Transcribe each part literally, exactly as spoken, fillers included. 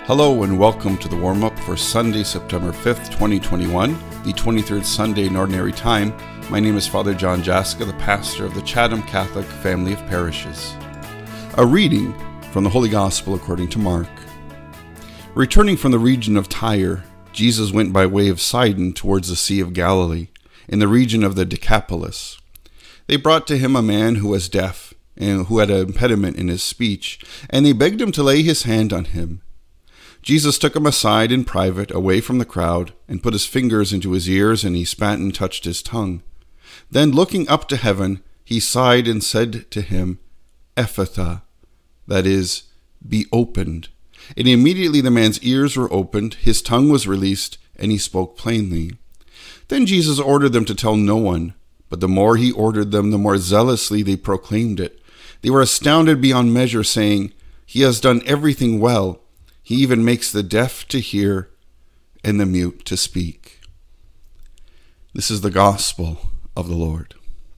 Hello and welcome to the warm-up for Sunday, September fifth, twenty twenty-one, the twenty-third Sunday in Ordinary Time. My name is Father John Jaska, the pastor of the Chatham Catholic Family of Parishes. A reading from the Holy Gospel according to Mark. Returning from the region of Tyre, Jesus went by way of Sidon towards the Sea of Galilee, in the region of the Decapolis. They brought to him a man who was deaf, and who had an impediment in his speech, and they begged him to lay his hand on him. Jesus took him aside in private, away from the crowd, and put his fingers into his ears, and he spat and touched his tongue. Then, looking up to heaven, he sighed and said to him, Ephphatha, that is, be opened. And immediately the man's ears were opened, his tongue was released, and he spoke plainly. Then Jesus ordered them to tell no one, but the more he ordered them, the more zealously they proclaimed it. They were astounded beyond measure, saying, He has done everything well. He even makes the deaf to hear and the mute to speak. This is the gospel of the Lord.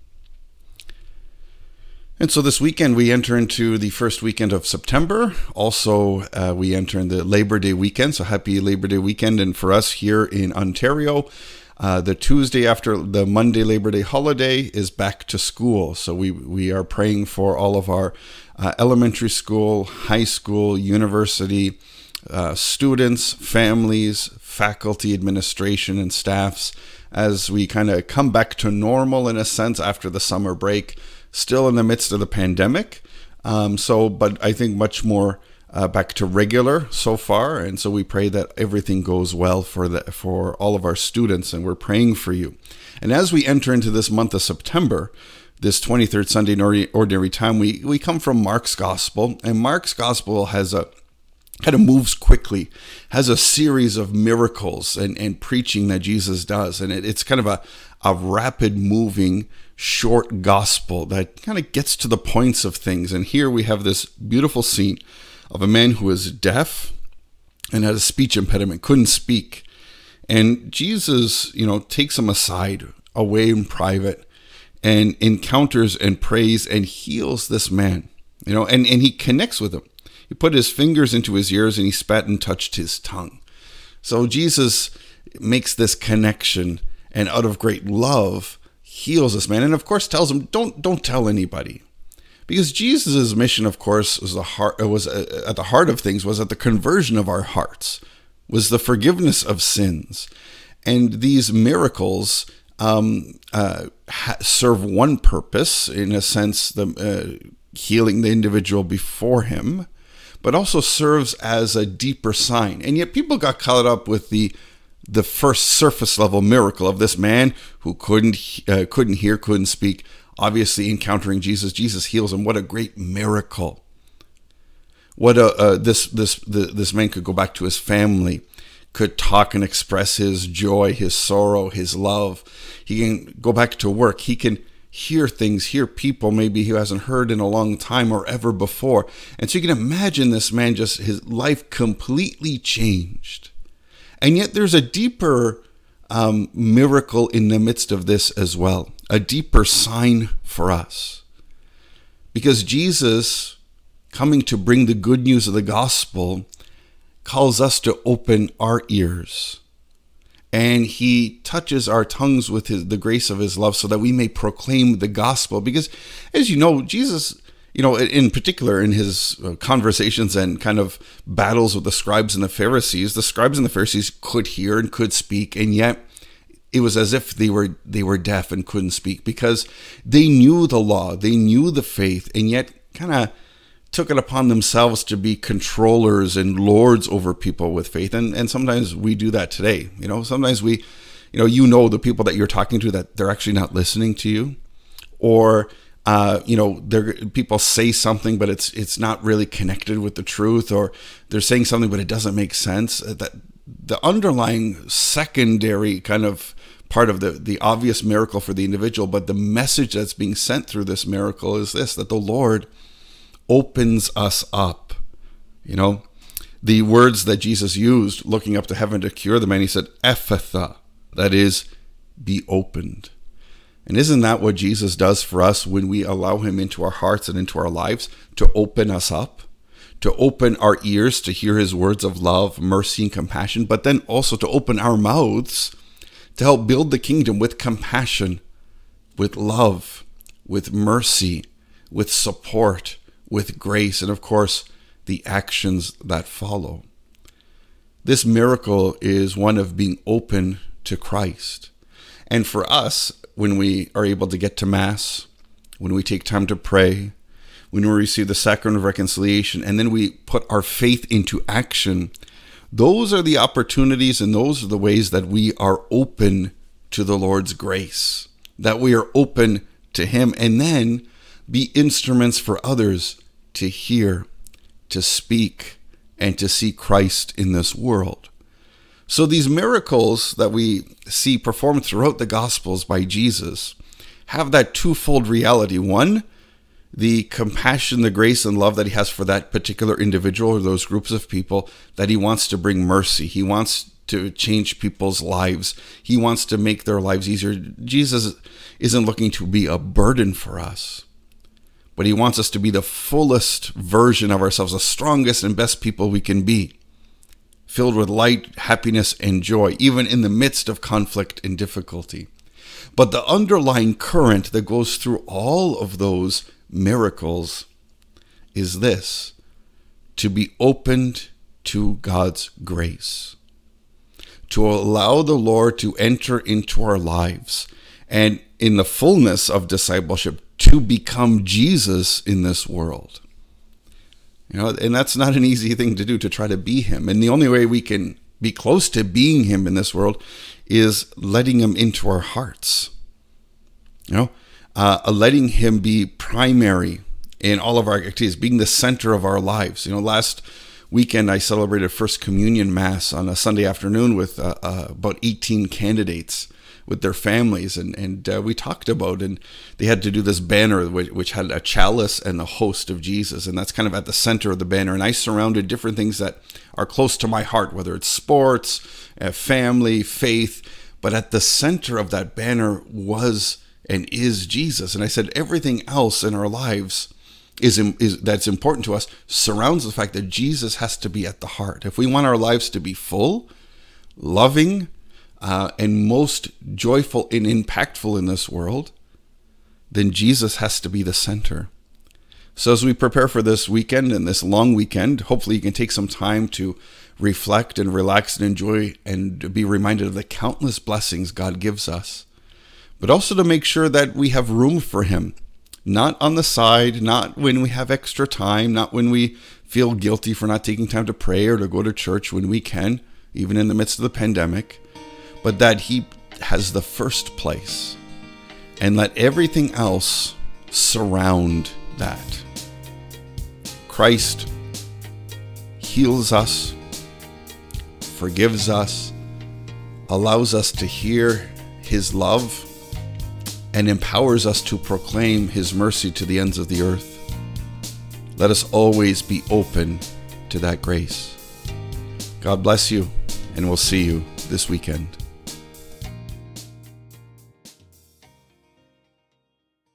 And so this weekend we enter into the first weekend of September. Also, uh, we enter in the Labor Day weekend. So happy Labor Day weekend. And for us here in Ontario, uh, the Tuesday after the Monday Labor Day holiday is back to school. So we, we are praying for all of our uh, elementary school, high school, university Uh, students, families, faculty, administration, and staffs as we kind of come back to normal in a sense after the summer break, still in the midst of the pandemic. Um, so, but I think much more uh, back to regular so far. And so we pray that everything goes well for the, for all of our students, and we're praying for you. And as we enter into this month of September, this twenty-third Sunday in Ordinary Time, we, we come from Mark's Gospel, and Mark's Gospel has a kind of moves quickly, has a series of miracles and, and preaching that Jesus does. And it, it's kind of a, a rapid moving, short gospel that kind of gets to the points of things. And here we have this beautiful scene of a man who is deaf and had a speech impediment, couldn't speak. And Jesus, you know, takes him aside, away in private, and encounters and prays and heals this man, you know, and, and he connects with him. He put his fingers into his ears and he spat and touched his tongue. So Jesus makes this connection and out of great love heals this man. And of course tells him, don't, don't tell anybody. Because Jesus' mission, of course, was, the heart, was at the heart of things, was at the conversion of our hearts, was the forgiveness of sins. And these miracles um, uh, ha- serve one purpose, in a sense, the uh, healing the individual before him, but also serves as a deeper sign. And yet people got caught up with the the first surface level miracle of this man who couldn't uh, couldn't hear, couldn't speak, obviously encountering Jesus. Jesus heals him. What a great miracle. What a uh, this this the, this man could go back to his family, could talk and express his joy, his sorrow, his love. He can go back to work. He can hear things, hear people maybe he hasn't heard in a long time or ever before. And so you can imagine this man, just his life completely changed. And yet there's a deeper um, miracle in the midst of this as well, a deeper sign for us. Because Jesus, coming to bring the good news of the gospel, calls us to open our ears. And he touches our tongues with his, the grace of his love so that we may proclaim the gospel. Because, as you know, Jesus, you know, in particular in his conversations and kind of battles with the scribes and the Pharisees, the scribes and the Pharisees could hear and could speak, and yet it was as if they were they were deaf and couldn't speak because they knew the law, they knew the faith, and yet kind of took it upon themselves to be controllers and lords over people with faith. And and sometimes we do that today. You know, sometimes we, you know, you know the people that you're talking to that they're actually not listening to you. Or, uh, you know, they're, people say something, but it's it's not really connected with the truth. Or they're saying something, but it doesn't make sense. That the underlying secondary kind of part of the, the obvious miracle for the individual, but the message that's being sent through this miracle is this, that the Lord opens us up. You know, the words that Jesus used looking up to heaven to cure the man, he said, Ephphatha, that is, be opened. And isn't that what Jesus does for us when we allow him into our hearts and into our lives to open us up? to open our ears to hear his words of love, mercy, and compassion, but then also to open our mouths to help build the kingdom with compassion, with love, with mercy, with support, with grace, and of course, the actions that follow. This miracle is one of being open to Christ. And for us, when we are able to get to Mass, when we take time to pray, when we receive the sacrament of reconciliation, and then we put our faith into action, those are the opportunities and those are the ways that we are open to the Lord's grace, that we are open to him, and then be instruments for others to hear, to speak, and to see Christ in this world. So these miracles that we see performed throughout the Gospels by Jesus have that twofold reality. One, the compassion, the grace, and love that he has for that particular individual or those groups of people, that he wants to bring mercy. He wants to change people's lives. He wants to make their lives easier. Jesus isn't looking to be a burden for us, but he wants us to be the fullest version of ourselves, the strongest and best people we can be, filled with light, happiness, and joy, even in the midst of conflict and difficulty. But the underlying current that goes through all of those miracles is this: to be opened to God's grace, to allow the Lord to enter into our lives, and in the fullness of discipleship, to become Jesus in this world. You know, and that's not an easy thing to do, to try to be him. And the only way we can be close to being him in this world is letting him into our hearts. You know, uh, letting him be primary in all of our activities, being the center of our lives. You know, last weekend I celebrated First Communion Mass on a Sunday afternoon with uh, uh, about eighteen candidates with their families, and and uh, we talked about, and they had to do this banner which, which had a chalice and a host of Jesus, and that's kind of at the center of the banner. And I surrounded different things that are close to my heart, whether it's sports, uh, family, faith, but at the center of that banner was and is Jesus. And I said everything else in our lives is, is that's important to us surrounds the fact that Jesus has to be at the heart. If we want our lives to be full, loving, uh, and most joyful and impactful in this world, then Jesus has to be the center. So as we prepare for this weekend and this long weekend, hopefully you can take some time to reflect and relax and enjoy and be reminded of the countless blessings God gives us, but also to make sure that we have room for him, not on the side, not when we have extra time, not when we feel guilty for not taking time to pray or to go to church when we can, even in the midst of the pandemic, but that he has the first place, and let everything else surround that. Christ heals us, forgives us, allows us to hear his love, and empowers us to proclaim his mercy to the ends of the earth. Let us always be open to that grace. God bless you, and we'll see you this weekend.